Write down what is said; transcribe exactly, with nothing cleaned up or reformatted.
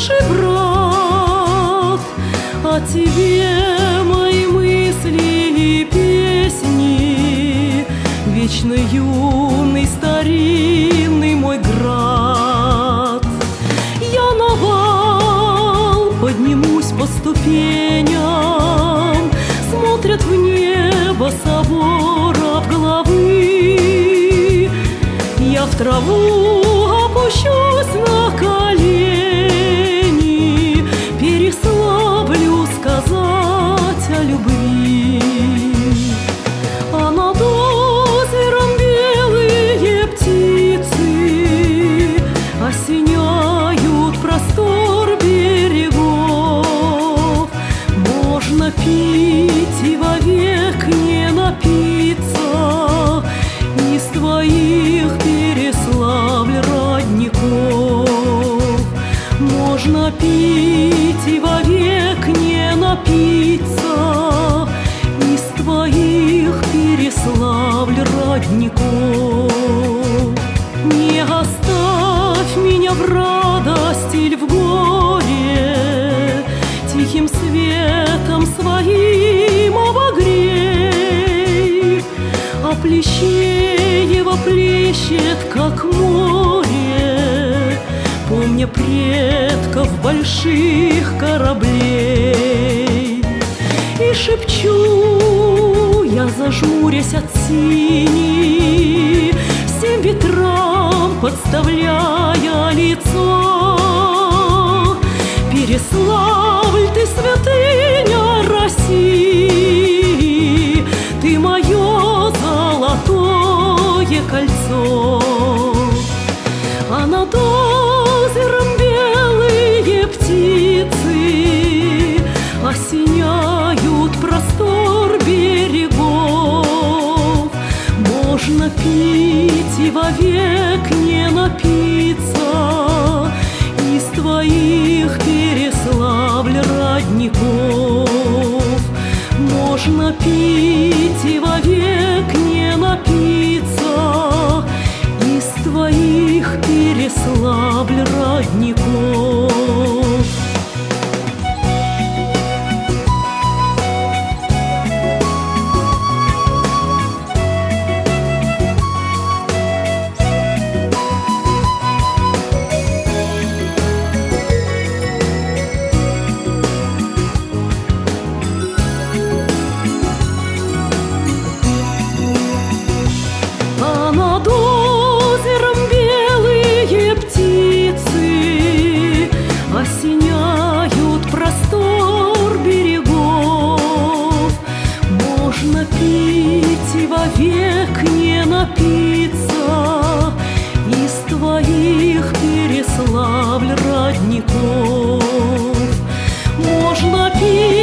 старший брат, о тебе мои мысли и песни, вечно юный, старинный мой град. Я на вал поднимусь по ступеням, смотрят в небо соборов главы. Я в траву опущусь на колени, Переславлю сказать о любви. А над озером белые птицы осеняют простор берегов. Можно пить и вовек не напиться из твоих, Переславль, родников. Можно пить и вовек не напиться из твоих, Переславль, родников. Не оставь меня в радости или в горе, тихим светом своим обогрей. А Плещеево плещет, как море, помня предков больших кораблей. И шепчу я, зажмурясь от синей, всем ветрам подставляя лицо: Переславль, ты святыня России, ты мое золотое кольцо. А над озером белые птицы осеняют простор берегов. Можно пить и вовек не напиться из твоих, Переславль, родников. Можно пить и вовек не напиться из твоих, Переславль, родников. Осеняют простор берегов. Можно пить и вовек не напиться из твоих, Переславль, родников. Можно пить